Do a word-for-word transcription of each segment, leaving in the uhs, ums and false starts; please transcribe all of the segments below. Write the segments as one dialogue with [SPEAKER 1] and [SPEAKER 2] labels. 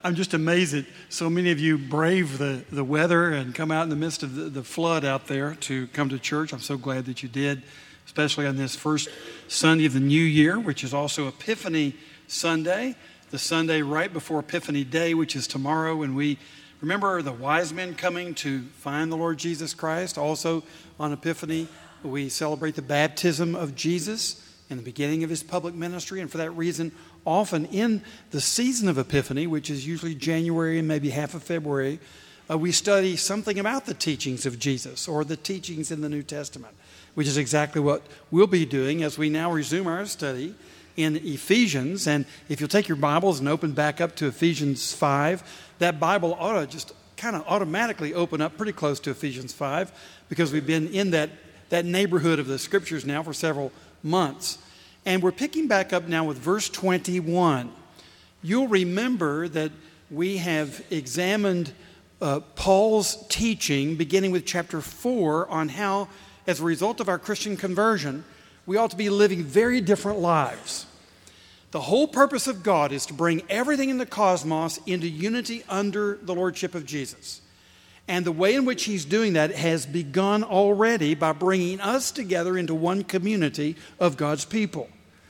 [SPEAKER 1] I'm just amazed that so many of you brave the, the weather and come out in the midst of the, the flood out there to come to church. I'm so glad that you did, especially on this first Sunday of the new year, which is also Epiphany Sunday, the Sunday right before Epiphany Day, which is tomorrow. And we remember the wise men coming to find the Lord Jesus Christ. Also on Epiphany, we celebrate the baptism of Jesus in the beginning of his public ministry. And for that reason, often in the season of Epiphany, which is usually January and maybe half of February, uh, we study something about the teachings of Jesus or the teachings in the New Testament, which is exactly what we'll be doing as we now resume our study in Ephesians. And if you'll take your Bibles and open back up to Ephesians five, that Bible ought to just kind of automatically open up pretty close to Ephesians five, because we've been in that, that neighborhood of the Scriptures now for several months. And we're picking back up now with verse twenty-one. You'll remember that we have examined uh, Paul's teaching, beginning with chapter four, on how, as a result of our Christian conversion, we ought to be living very different lives. The whole purpose of God is to bring everything in the cosmos into unity under the lordship of Jesus. And the way in which he's doing that has begun already by bringing us together into one community of God's people.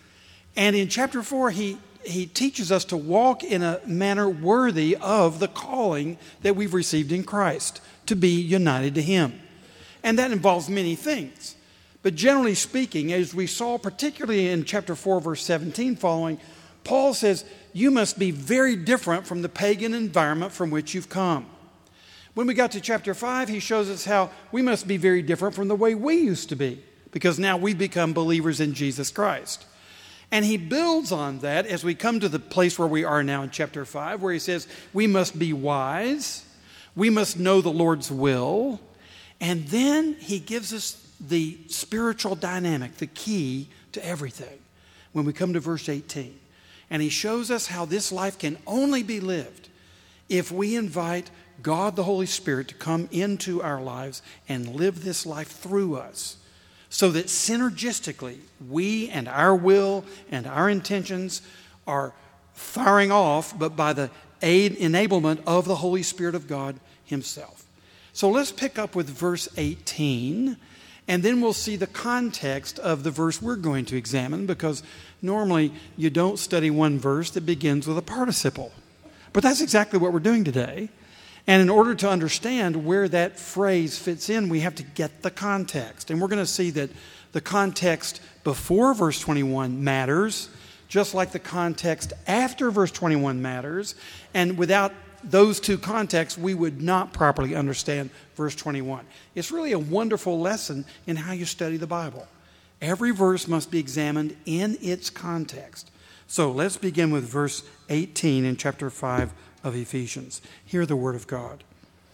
[SPEAKER 1] And in chapter four, he, he teaches us to walk in a manner worthy of the calling that we've received in Christ, to be united to him. And that involves many things. But generally speaking, as we saw particularly in chapter four, verse seventeen following, Paul says, you must be very different from the pagan environment from which you've come. When we got to chapter five, he shows us how we must be very different from the way we used to be, because now we become believers in Jesus Christ. And he builds on that as we come to the place where we are now in chapter five, where he says we must be wise, we must know the Lord's will, and then he gives us the spiritual dynamic, the key to everything, when we come to verse eighteen. And he shows us how this life can only be lived if we invite God the Holy Spirit to come into our lives and live this life through us, so that synergistically we and our will and our intentions are firing off, but by the aid enablement of the Holy Spirit of God himself. So let's pick up with verse eighteen, and then we'll see the context of the verse we're going to examine, because normally you don't study one verse that begins with a participle. But that's exactly what we're doing today. And in order to understand where that phrase fits in, we have to get the context. And we're going to see that the context before verse twenty-one matters, just like the context after verse twenty-one matters. And without those two contexts, we would not properly understand verse twenty-one. It's really a wonderful lesson in how you study the Bible. Every verse must be examined in its context. So let's begin with verse eighteen in chapter five of Ephesians. Hear the word of God.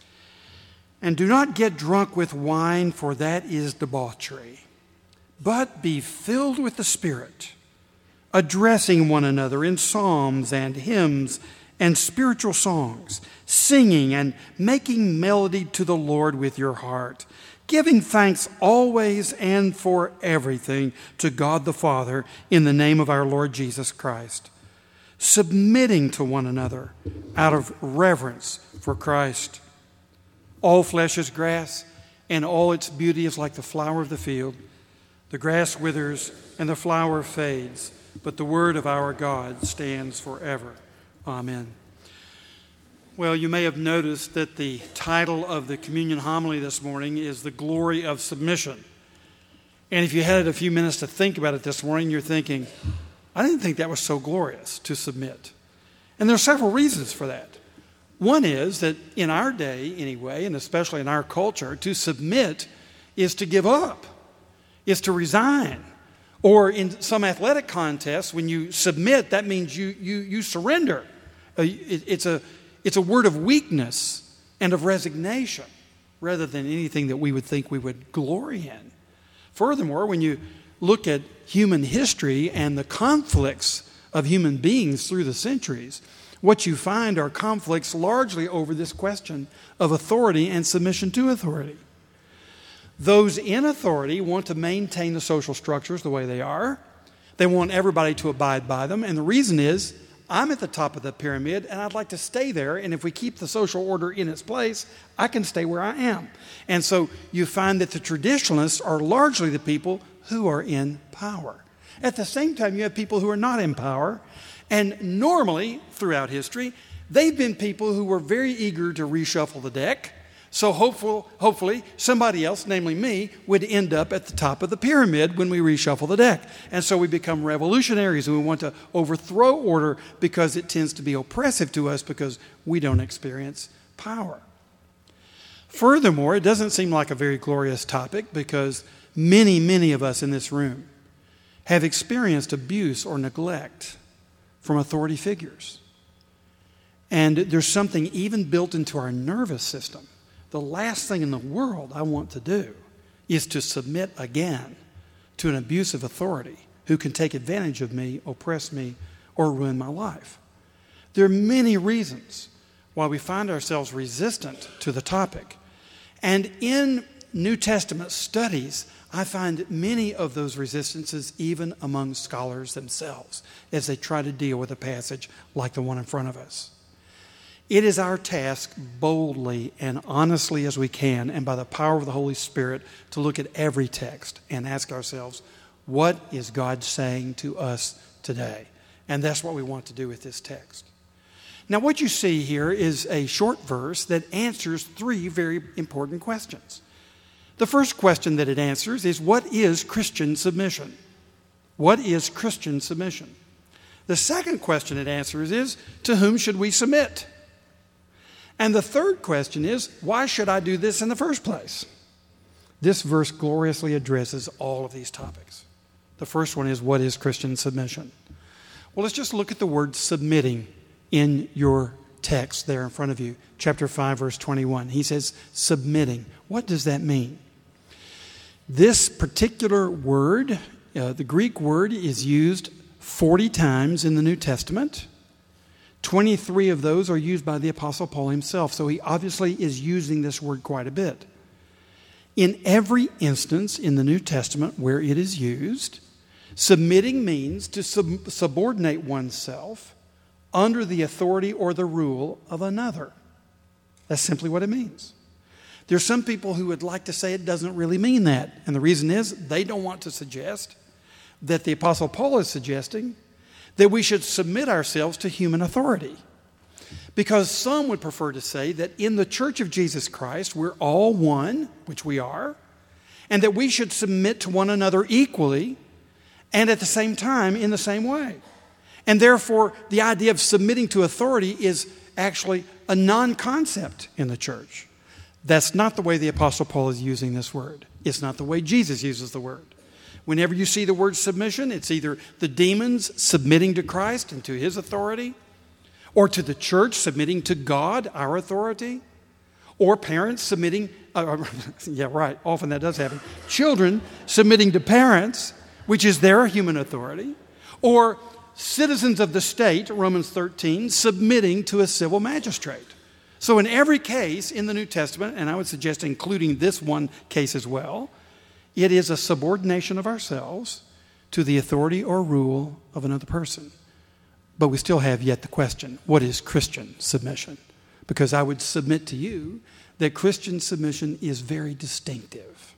[SPEAKER 1] And do not get drunk with wine, for that is debauchery, but be filled with the Spirit, addressing one another in psalms and hymns and spiritual songs, singing and making melody to the Lord with your heart, giving thanks always and for everything to God the Father in the name of our Lord Jesus Christ, submitting to one another out of reverence for Christ. All flesh is grass, and all its beauty is like the flower of the field. The grass withers and the flower fades, but the word of our God stands forever. Amen. Well, you may have noticed that the title of the communion homily this morning is The Glory of Submission. And if you had a few minutes to think about it this morning, you're thinking, I didn't think that was so glorious, to submit. And there are several reasons for that. One is that in our day, anyway, and especially in our culture, to submit is to give up, is to resign. Or in some athletic contests, when you submit, that means you you you surrender. Uh, it, it's a it's a word of weakness and of resignation, rather than anything that we would think we would glory in. Furthermore, when you look at human history and the conflicts of human beings through the centuries, what you find are conflicts largely over this question of authority and submission to authority. Those in authority want to maintain the social structures the way they are. They want everybody to abide by them. And the reason is I'm at the top of the pyramid and I'd like to stay there. And if we keep the social order in its place, I can stay where I am. And so you find that the traditionalists are largely the people who are in power. At the same time, you have people who are not in power. And normally, throughout history, they've been people who were very eager to reshuffle the deck. So hopeful, hopefully somebody else, namely me, would end up at the top of the pyramid when we reshuffle the deck. And so we become revolutionaries and we want to overthrow order because it tends to be oppressive to us because we don't experience power. Furthermore, it doesn't seem like a very glorious topic because many, many of us in this room have experienced abuse or neglect from authority figures. And there's something even built into our nervous system. The last thing in the world I want to do is to submit again to an abusive authority who can take advantage of me, oppress me, or ruin my life. There are many reasons why we find ourselves resistant to the topic. And in New Testament studies, I find many of those resistances even among scholars themselves as they try to deal with a passage like the one in front of us. It is our task boldly and honestly as we can and by the power of the Holy Spirit to look at every text and ask ourselves, what is God saying to us today? And that's what we want to do with this text. Now, what you see here is a short verse that answers three very important questions. The first question that it answers is, what is Christian submission? What is Christian submission? The second question it answers is, to whom should we submit? And the third question is, why should I do this in the first place? This verse gloriously addresses all of these topics. The first one is, what is Christian submission? Well, let's just look at the word submitting in your text there in front of you. Chapter five, verse twenty-one. He says, submitting. What does that mean? This particular word, uh, the Greek word, is used forty times in the New Testament. twenty-three of those are used by the Apostle Paul himself, so he obviously is using this word quite a bit. In every instance in the New Testament where it is used, submitting means to sub- subordinate oneself under the authority or the rule of another. That's simply what it means. There are some people who would like to say it doesn't really mean that, and the reason is they don't want to suggest that the Apostle Paul is suggesting that we should submit ourselves to human authority. Because some would prefer to say that in the Church of Jesus Christ, we're all one, which we are, and that we should submit to one another equally and at the same time in the same way. And therefore, the idea of submitting to authority is actually a non-concept in the church. That's not the way the Apostle Paul is using this word. It's not the way Jesus uses the word. Whenever you see the word submission, it's either the demons submitting to Christ and to his authority, or to the church submitting to God, our authority, or parents submitting, uh, yeah, right, often that does happen, children submitting to parents, which is their human authority, or citizens of the state, Romans thirteen, submitting to a civil magistrate. So in every case in the New Testament, and I would suggest including this one case as well, it is a subordination of ourselves to the authority or rule of another person. But we still have yet the question, what is Christian submission? Because I would submit to you that Christian submission is very distinctive.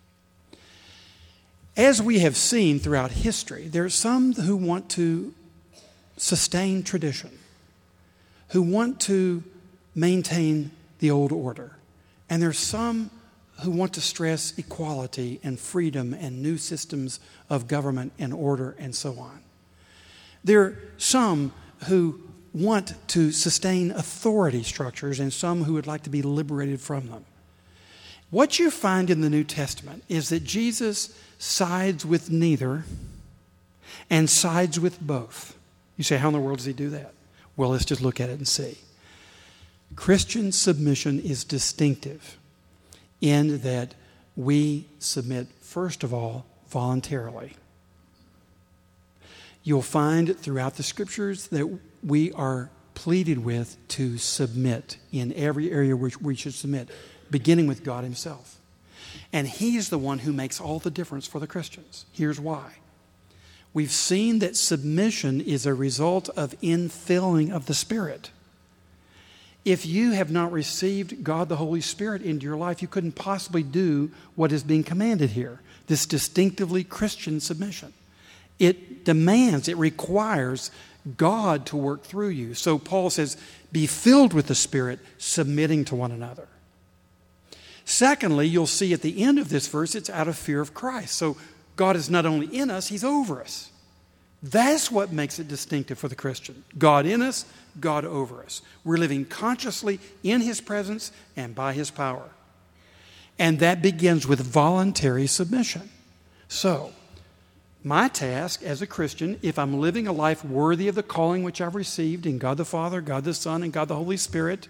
[SPEAKER 1] As we have seen throughout history, there are some who want to sustain tradition, who want to maintain the old order. And there are some who want to stress equality and freedom and new systems of government and order and so on. There are some who want to sustain authority structures and some who would like to be liberated from them. What you find in the New Testament is that Jesus sides with neither and sides with both. You say, how in the world does he do that? Well, let's just look at it and see. Christian submission is distinctive in that we submit, first of all, voluntarily. You'll find throughout the Scriptures that we are pleaded with to submit in every area which we should submit, beginning with God himself. And he's the one who makes all the difference for the Christians. Here's why. we've seen that submission is a result of infilling of the Spirit. If you have not received God the Holy Spirit into your life, you couldn't possibly do what is being commanded here, this distinctively Christian submission. It demands, it requires God to work through you. So Paul says, be filled with the Spirit, submitting to one another. Secondly, you'll see at the end of this verse, it's out of fear of Christ. So God is not only in us, He's over us. That's what makes it distinctive for the Christian. God in us, God over us. We're living consciously in His presence and by His power. And that begins with voluntary submission. So, my task as a Christian, if I'm living a life worthy of the calling which I've received in God the Father, God the Son, and God the Holy Spirit,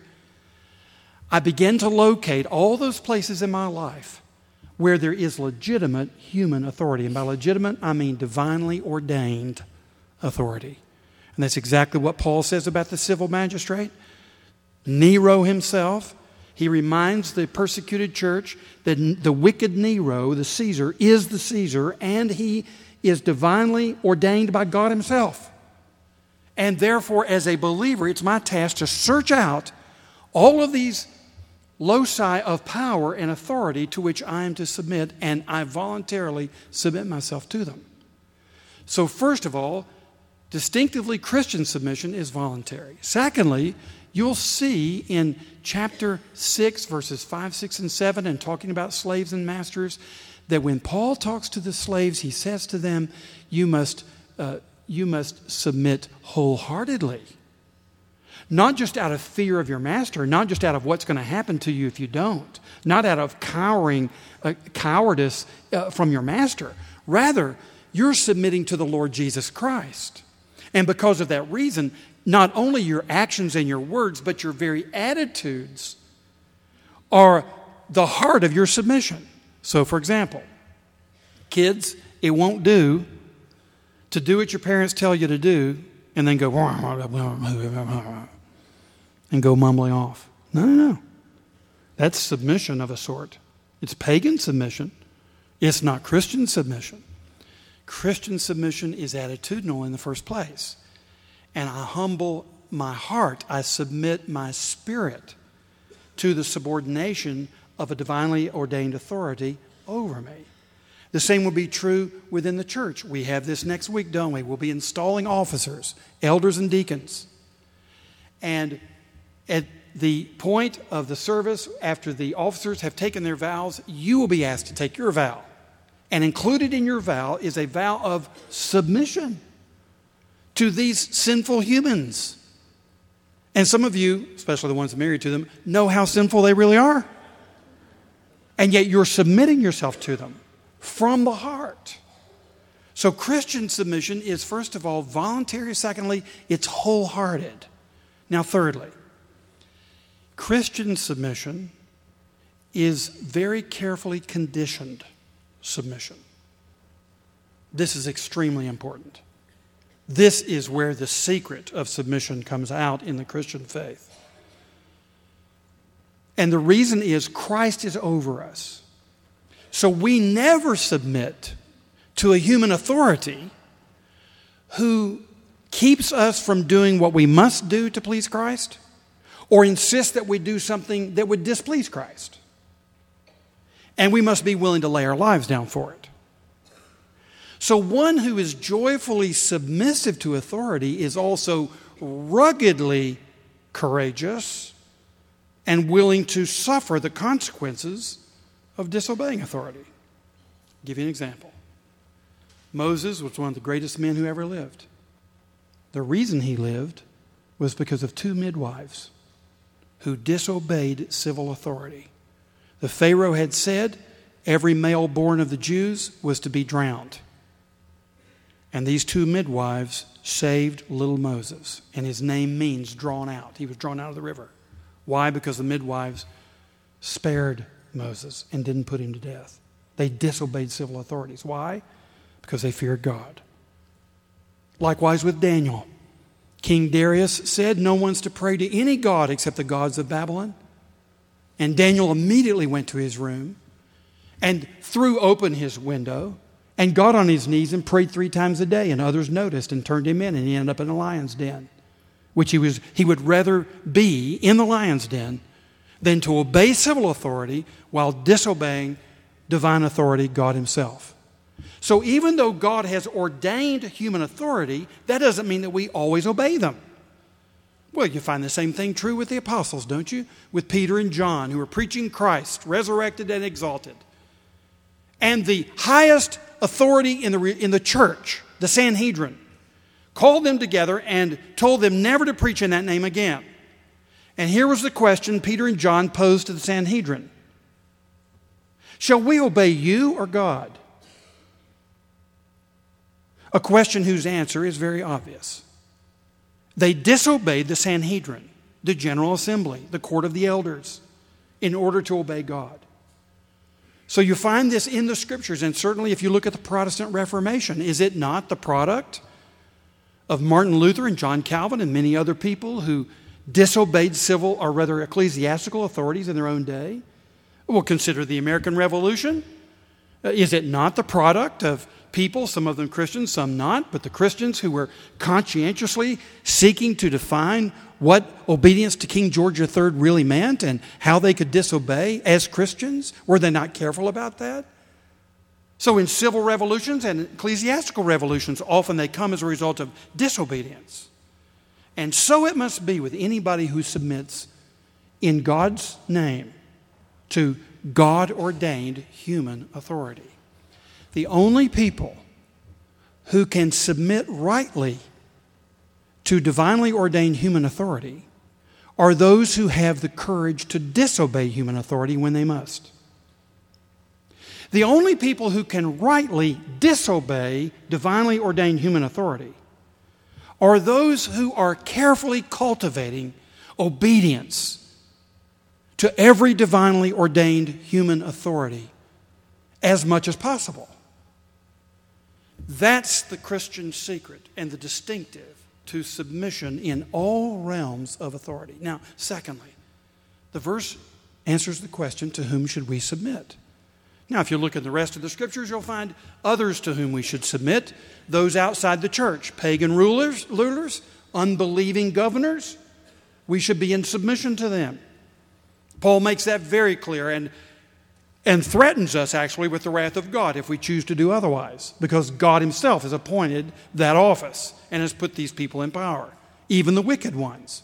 [SPEAKER 1] I begin to locate all those places in my life where there is legitimate human authority. And by legitimate, I mean divinely ordained authority. And that's exactly what Paul says about the civil magistrate. Nero himself, he reminds the persecuted church that the wicked Nero, the Caesar, is the Caesar, and he is divinely ordained by God Himself. And therefore, as a believer, it's my task to search out all of these loci of power and authority to which I am to submit, and I voluntarily submit myself to them. So first of all, distinctively Christian submission is voluntary. Secondly, you'll see in chapter six, verses five, six, and seven, and talking about slaves and masters, that when Paul talks to the slaves, he says to them, you must, uh, you must submit wholeheartedly. Not just out of fear of your master, not just out of what's going to happen to you if you don't, not out of cowering, uh, cowardice uh, from your master. Rather, you're submitting to the Lord Jesus Christ. And because of that reason, not only your actions and your words, but your very attitudes are the heart of your submission. So, for example, kids, it won't do to do what your parents tell you to do and then go and go mumbling off. No, no, no. That's submission of a sort. It's pagan submission. It's not Christian submission. Christian submission is attitudinal in the first place. And I humble my heart. I submit my spirit to the subordination of a divinely ordained authority over me. The same will be true within the church. We have this next week, don't we? We'll be installing officers, elders and deacons. And at the point of the service, after the officers have taken their vows, you will be asked to take your vow. And included in your vow is a vow of submission to these sinful humans. And some of you, especially the ones married to them, know how sinful they really are. And yet you're submitting yourself to them from the heart. So Christian submission is, first of all, voluntary. Secondly, it's wholehearted. Now, thirdly, Christian submission is very carefully conditioned submission. This is extremely important. This is where the secret of submission comes out in the Christian faith. And the reason is Christ is over us. So we never submit to a human authority who keeps us from doing what we must do to please Christ, or insists that we do something that would displease Christ. And we must be willing to lay our lives down for it. So one who is joyfully submissive to authority is also ruggedly courageous and willing to suffer the consequences of disobeying authority. I'll give you an example. Moses was one of the greatest men who ever lived. The reason he lived was because of two midwives who disobeyed civil authority. The Pharaoh had said every male born of the Jews was to be drowned. And these two midwives saved little Moses. And his name means drawn out. He was drawn out of the river. Why? Because the midwives spared Moses and didn't put him to death. They disobeyed civil authorities. Why? Because they feared God. Likewise with Daniel. King Darius said no one's to pray to any god except the gods of Babylon. And Daniel immediately went to his room and threw open his window and got on his knees and prayed three times a day, and others noticed and turned him in, and he ended up in a lion's den, which he was he would rather be in the lion's den than to obey civil authority while disobeying divine authority, God himself. So even though God has ordained human authority, that doesn't mean that we always obey them. Well, you find the same thing true with the apostles, don't you? With Peter and John, who were preaching Christ, resurrected and exalted. And the highest authority in the, in the church, the Sanhedrin, called them together and told them never to preach in that name again. And here was the question Peter and John posed to the Sanhedrin. Shall we obey you or God? A question whose answer is very obvious. They disobeyed the Sanhedrin, the General Assembly, the court of the elders, in order to obey God. So you find this in the Scriptures, and certainly if you look at the Protestant Reformation, is it not the product of Martin Luther and John Calvin and many other people who disobeyed civil, or rather ecclesiastical authorities in their own day? We'll consider the American Revolution. Is it not the product of people, some of them Christians, some not, but the Christians who were conscientiously seeking to define what obedience to King George the Third really meant and how they could disobey as Christians? Were they not careful about that? So in civil revolutions and ecclesiastical revolutions, often they come as a result of disobedience. And so it must be with anybody who submits in God's name to God-ordained human authority. The only people who can submit rightly to divinely ordained human authority are those who have the courage to disobey human authority when they must. The only people who can rightly disobey divinely ordained human authority are those who are carefully cultivating obedience to every divinely ordained human authority as much as possible. That's the Christian secret and the distinctive to submission in all realms of authority. Now, secondly, the verse answers the question, to whom should we submit? Now, if you look at the rest of the Scriptures, you'll find others to whom we should submit, those outside the church, pagan rulers, rulers, unbelieving governors. We should be in submission to them. Paul makes that very clear and, and threatens us actually with the wrath of God if we choose to do otherwise, because God himself has appointed that office and has put these people in power, even the wicked ones.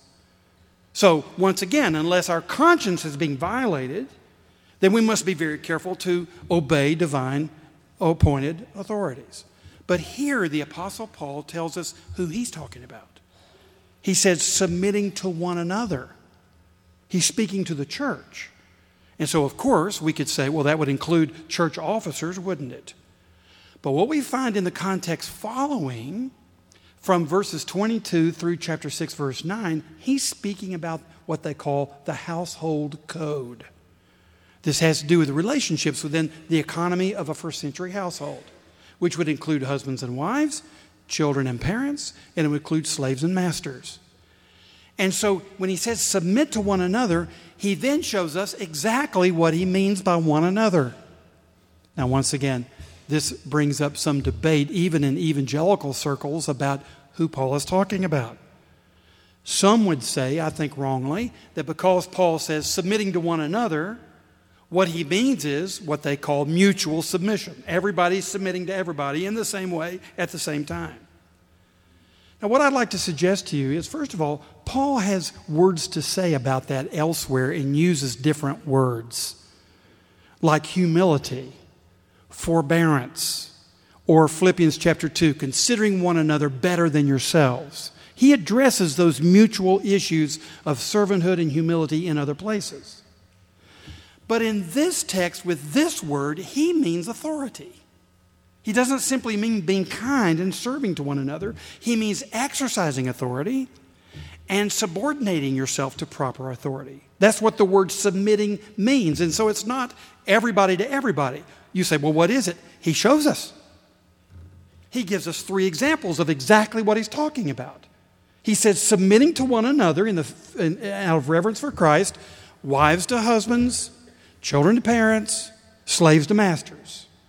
[SPEAKER 1] So once again, unless our conscience is being violated, then we must be very careful to obey divine appointed authorities. But here the Apostle Paul tells us who he's talking about. He says submitting to one another. He's speaking to the church. And so, of course, we could say, well, that would include church officers, wouldn't it? But what we find in the context following, from verses twenty-two through chapter six, verse nine, he's speaking about what they call the household code. This has to do with the relationships within the economy of a first century household, which would include husbands and wives, children and parents, and it would include slaves and masters. And so when he says submit to one another, he then shows us exactly what he means by one another. Now, once again, this brings up some debate, even in evangelical circles, about who Paul is talking about. Some would say, I think wrongly, that because Paul says submitting to one another, what he means is what they call mutual submission. Everybody's submitting to everybody in the same way at the same time. Now, what I'd like to suggest to you is, first of all, Paul has words to say about that elsewhere and uses different words, like humility, forbearance, or Philippians chapter two, considering one another better than yourselves. He addresses those mutual issues of servanthood and humility in other places. But in this text, with this word, he means authority. He doesn't simply mean being kind and serving to one another. He means exercising authority and subordinating yourself to proper authority. That's what the word submitting means. And so it's not everybody to everybody. You say, well, what is it? He shows us. He gives us three examples of exactly what he's talking about. He says, submitting to one another in the, in, out of reverence for Christ, wives to husbands, children to parents, slaves to masters.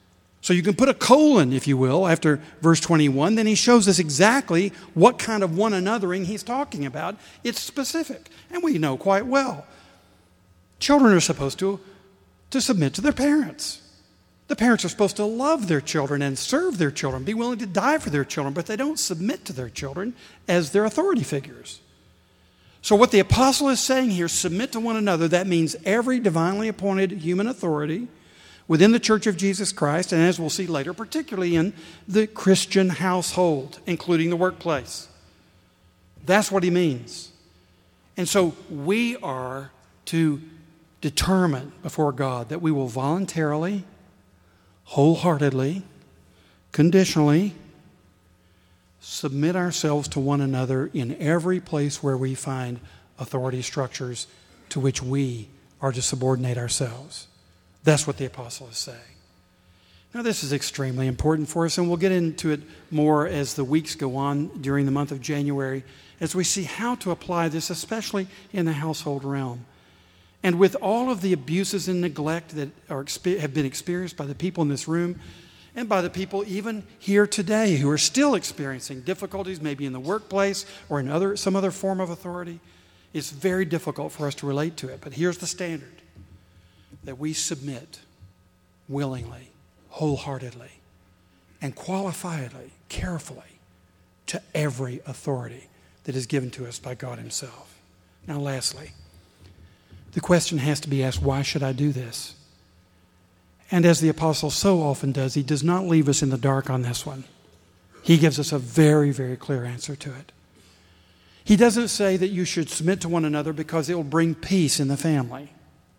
[SPEAKER 1] So you can put a colon, if you will, after verse twenty-one. Then he shows us exactly what kind of one anothering he's talking about. It's specific, and we know quite well. Children are supposed to, to submit to their parents. The parents are supposed to love their children and serve their children, be willing to die for their children, but they don't submit to their children as their authority figures. So what the apostle is saying here, submit to one another, that means every divinely appointed human authority within the Church of Jesus Christ, and as we'll see later, particularly in the Christian household, including the workplace. That's what he means. And so we are to determine before God that we will voluntarily, wholeheartedly, conditionally submit ourselves to one another in every place where we find authority structures to which we are to subordinate ourselves. That's what the apostle is saying. Now, this is extremely important for us, and we'll get into it more as the weeks go on during the month of January, as we see how to apply this, especially in the household realm. And with all of the abuses and neglect that are, have been experienced by the people in this room, and by the people even here today who are still experiencing difficulties, maybe in the workplace or in other, some other form of authority, it's very difficult for us to relate to it. But here's the standard: that we submit willingly, wholeheartedly, and qualifiedly, carefully to every authority that is given to us by God himself. Now, lastly, the question has to be asked, why should I do this? And as the apostle so often does, he does not leave us in the dark on this one. He gives us a very, very clear answer to it. He doesn't say that you should submit to one another because it will bring peace in the family.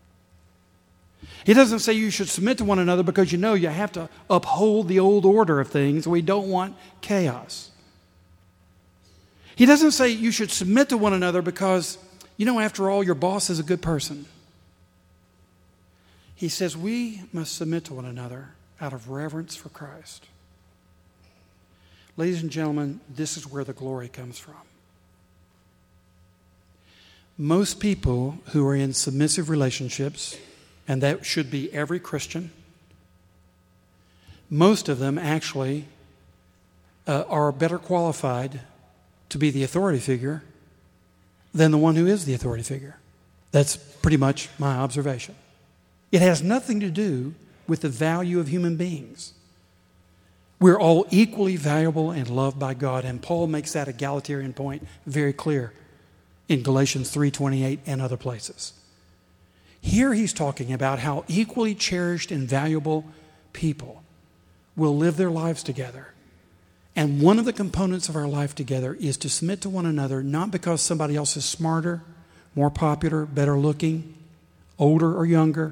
[SPEAKER 1] He doesn't say you should submit to one another because you know you have to uphold the old order of things. We don't want chaos. He doesn't say you should submit to one another because, you know, after all, your boss is a good person. He says we must submit to one another out of reverence for Christ. Ladies and gentlemen, this is where the glory comes from. Most people who are in submissive relationships, and that should be every Christian, most of them actually uh, are better qualified to be the authority figure than the one who is the authority figure. That's pretty much my observation. It has nothing to do with the value of human beings. We're all equally valuable and loved by God, and Paul makes that egalitarian point very clear in Galatians three twenty-eight and other places. Here he's talking about how equally cherished and valuable people will live their lives together. And one of the components of our life together is to submit to one another, not because somebody else is smarter, more popular, better looking, older or younger,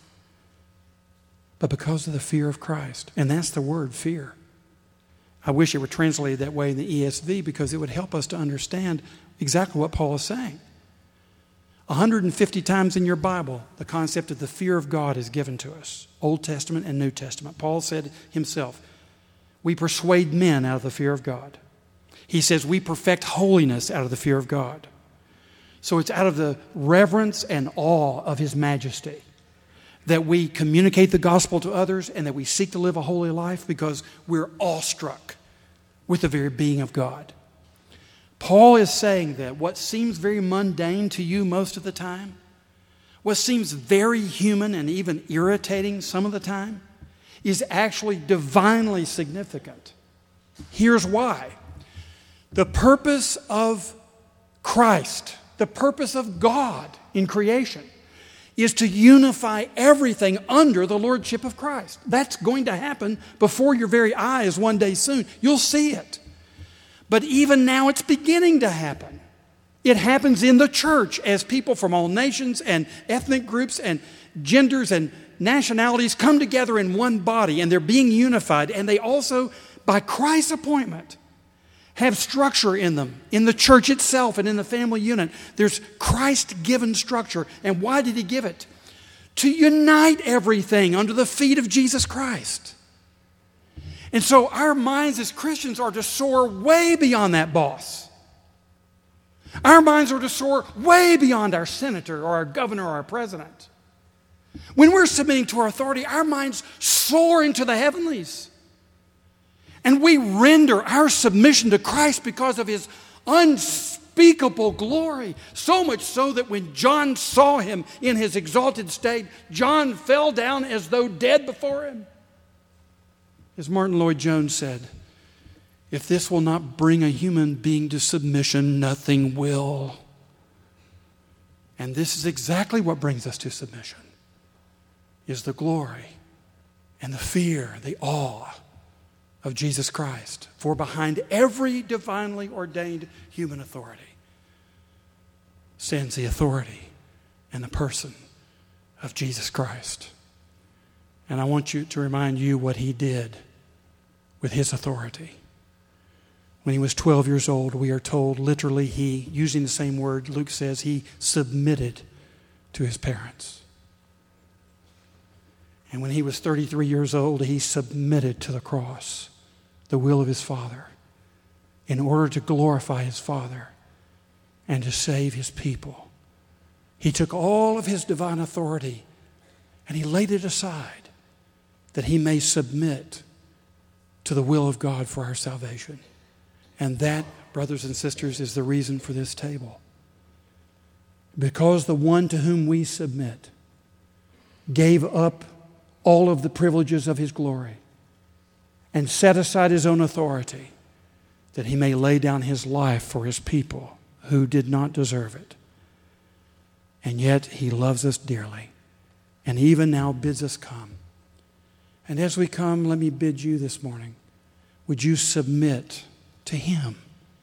[SPEAKER 1] but because of the fear of Christ. And that's the word, fear. I wish it were translated that way in the E S V because it would help us to understand exactly what Paul is saying. one hundred fifty times in your Bible, the concept of the fear of God is given to us, Old Testament and New Testament. Paul said himself, we persuade men out of the fear of God. He says we perfect holiness out of the fear of God. So it's out of the reverence and awe of his majesty that we communicate the gospel to others and that we seek to live a holy life because we're awestruck with the very being of God. Paul is saying that what seems very mundane to you most of the time, what seems very human and even irritating some of the time, is actually divinely significant. Here's why. The purpose of Christ, the purpose of God in creation, is to unify everything under the lordship of Christ. That's going to happen before your very eyes one day soon. You'll see it. But even now it's beginning to happen. It happens in the church as people from all nations and ethnic groups and genders and nationalities come together in one body and they're being unified. And they also, by Christ's appointment, have structure in them, in the church itself and in the family unit. There's Christ-given structure. And why did he give it? To unite everything under the feet of Jesus Christ. And so our minds as Christians are to soar way beyond that boss. Our minds are to soar way beyond our senator or our governor or our president. When we're submitting to our authority, our minds soar into the heavenlies. And we render our submission to Christ because of His unspeakable glory. So much so that when John saw Him in His exalted state, John fell down as though dead before Him. As Martin Lloyd-Jones said, if this will not bring a human being to submission, nothing will. And this is exactly what brings us to submission, is the glory and the fear, the awe of Jesus Christ. For behind every divinely ordained human authority stands the authority and the person of Jesus Christ. And I want you to remind you what He did with His authority. When He was twelve years old, we are told literally He, using the same word, Luke says, He submitted to His parents. And when He was thirty-three years old, He submitted to the cross, the will of His Father, in order to glorify His Father and to save His people. He took all of His divine authority and He laid it aside that He may submit to the will of God for our salvation. And that, brothers and sisters, is the reason for this table. Because the one to whom we submit gave up all of the privileges of His glory and set aside His own authority that He may lay down His life for His people who did not deserve it. And yet He loves us dearly and even now bids us come. And as we come, let me bid you this morning, would you submit to Him?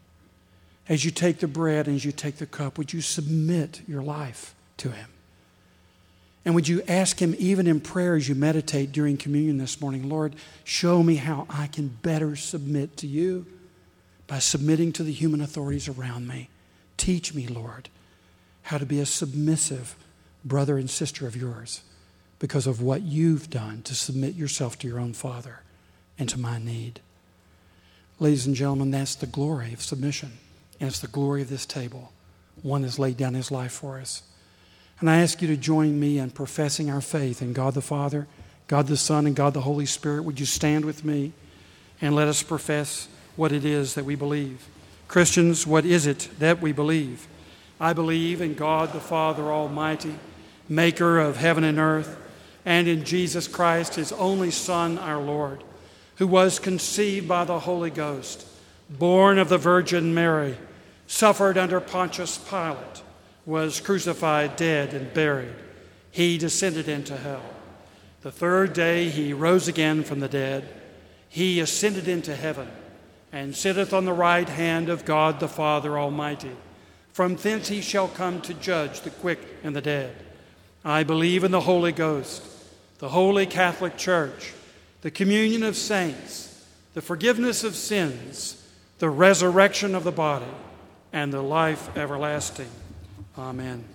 [SPEAKER 1] As you take the bread and as you take the cup, would you submit your life to Him? And would you ask Him, even in prayer as you meditate during communion this morning, Lord, show me how I can better submit to You by submitting to the human authorities around me. Teach me, Lord, how to be a submissive brother and sister of Yours because of what You've done to submit Yourself to Your own Father and to my need. Ladies and gentlemen, that's the glory of submission. And it's the glory of this table. One has laid down His life for us. And I ask you to join me in professing our faith in God the Father, God the Son, and God the Holy Spirit. Would you stand with me and let us profess what it is that we believe? Christians, what is it that we believe? I believe in God the Father Almighty, maker of heaven and earth, and in Jesus Christ, His only Son, our Lord, who was conceived by the Holy Ghost, born of the Virgin Mary, suffered under Pontius Pilate, was crucified, dead, and buried. He descended into hell. The third day He rose again from the dead. He ascended into heaven and sitteth on the right hand of God the Father Almighty. From thence He shall come to judge the quick and the dead. I believe in the Holy Ghost, the Holy Catholic Church, the communion of saints, the forgiveness of sins, the resurrection of the body, and the life everlasting. Amen.